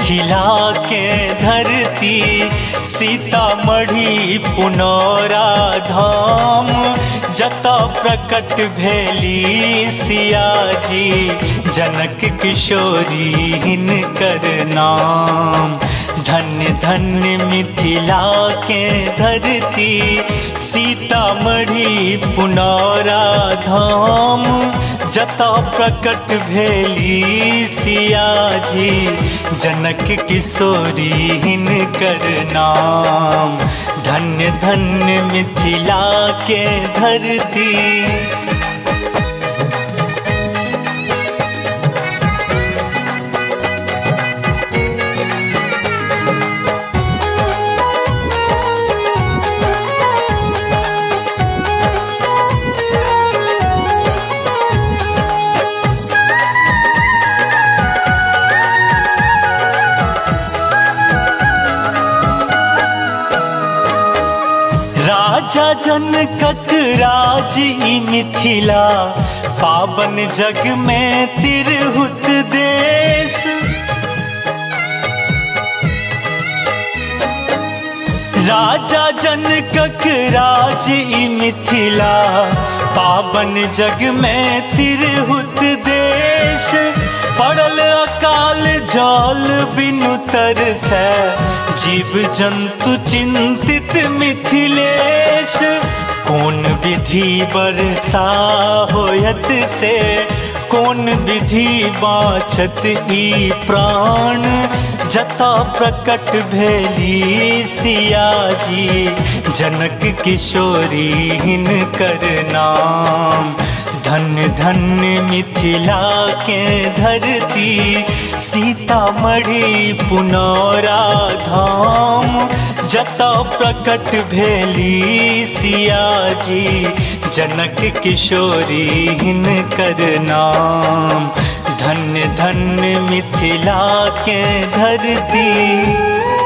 मिथिला के धरती सीतामढ़ी पुनौरा धाम जता प्रकट भेली सिया जी जनक किशोरी हिनकर नाम। धन्य धन्य मिथिला के धरती सीतामढ़ी पुनौरा धाम जता प्रकट भेली सिया जी जनक किशोरी हिनकर नाम। धन्य धन्य मिथिला के धरती। राजा जनकक राज ई मिथिला पावन जग में तिरहुत देश। राजा जनकक राज ई मिथिला पावन जग में तिरहुत देश। पड़ल अकाल जल बिनु तरसै जीव जंतु चिंतित मिथिलेश। कौन विधि बरसा होयत से कौन विधि बाँचत ई प्राण जता प्रकट भेली सिया जी जनक किशोरी हिनकर नाम। धन्य धन्य मिथिला के धरती सीतामढ़ी पुनौरा धाम जता प्रकट भेली सिया जी जनक किशोरी हिनकर नाम। धन्य धन्य मिथिला के धरती।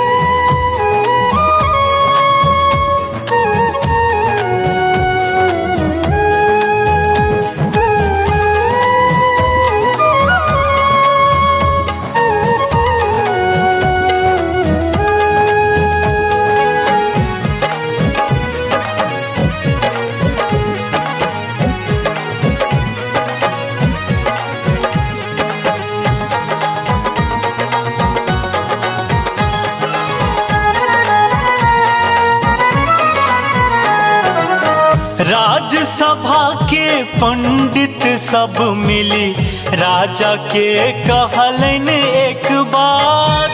राजसभा के पंडित सब मिली राजा के कहलन एक बात।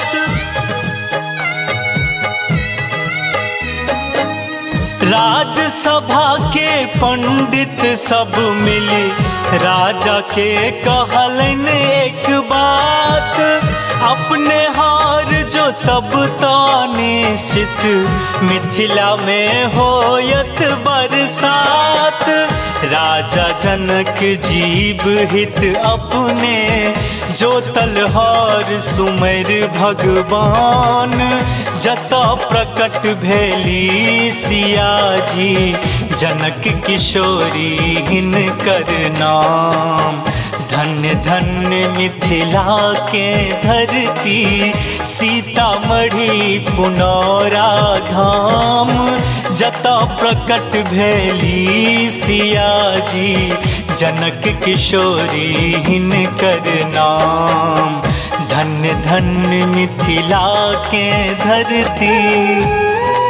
राजसभा के पंडित सब मिली राजा के कहलन एक बात। अपने हार जो तब निश्चित मिथिला में होयत बरसात। राजा जनक जीव हित अपने जो तलहार सुमेर भगवान जता प्रकट भेली सिया जी जनक किशोरी हिनकर नाम। धन्य धन्य मिथिला के धरती सीतामढ़ी पुनौरा धाम जता प्रकट भेली सिया जी जनक किशोरी हिनकर नाम। धन्य धन्य मिथिला के धरती।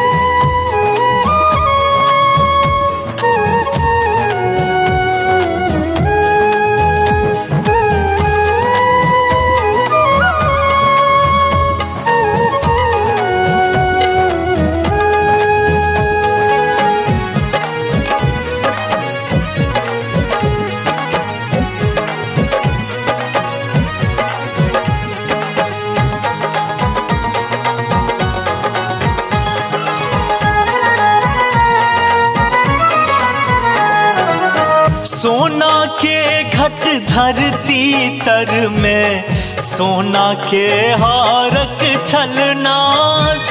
सोना के घट धरती तर में सोना के हारक छलनास।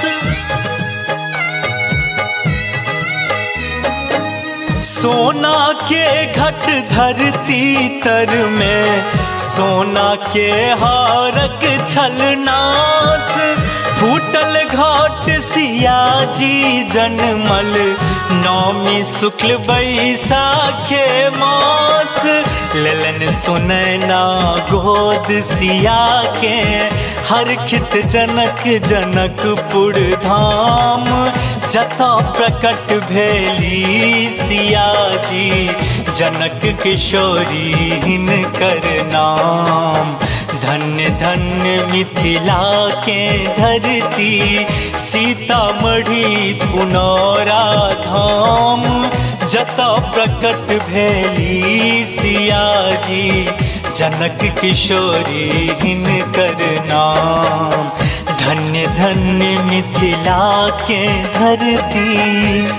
सोना के घट धरती तर में सोना के हारक छलनास फूटल घाट सिया जी जनमल नौमी शुक्ल बैसाखे मास ललन सुनैना गोद सिया के हरखित जनक जनकपुर धाम जता प्रकट भेली सिया जी जनक किशोरी हिनकर नाम धन्य धन्य मिथिला के धरती सीतामढ़ी पुनौरा धाम जता प्रकट भेली सिया जी जनक किशोरी हिनकर नाम धन्य धन्य मिथिला के धरती।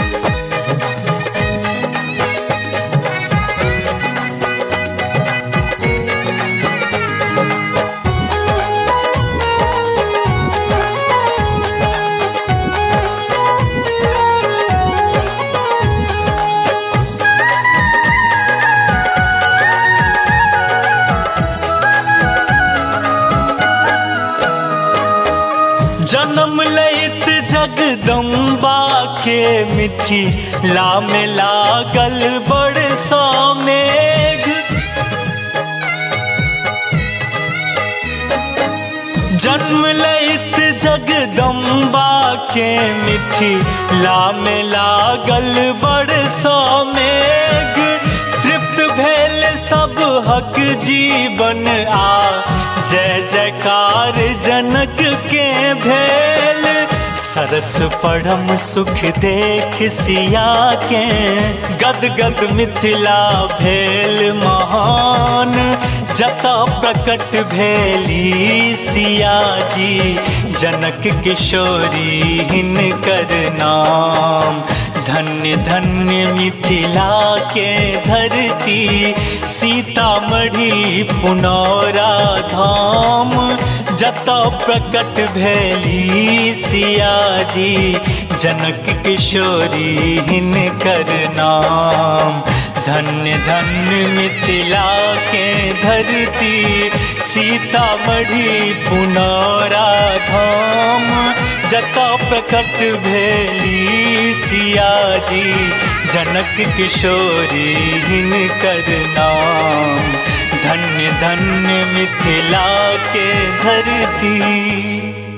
जन्म लैत जगदम्बा के मिथिला में लागल बरसा मेघ जन्म लैत जगदम्बा के मिथिला में लागल बरसा मेघ तृप्त भेल सब हक जीवन आ जय जयकार जनक के भेल सरस परम सुख देख सिया के गद गद मिथिला भेल महान जता प्रकट भेली सिया जी जनक किशोरी हिनकर नाम धन्य धन्य मिथिला के धरती सीतामढ़ी पुनौरा धाम जता प्रकट भेली सिया जी जनक किशोरी हिनकर नाम धन्य धन्य मिथिला के धरती सीतामढ़ी पुनौरा धाम जता प्रकट भेली सिया जी जनक किशोरी हिनकर नाम धन्य धन्य मिथिला के धरती।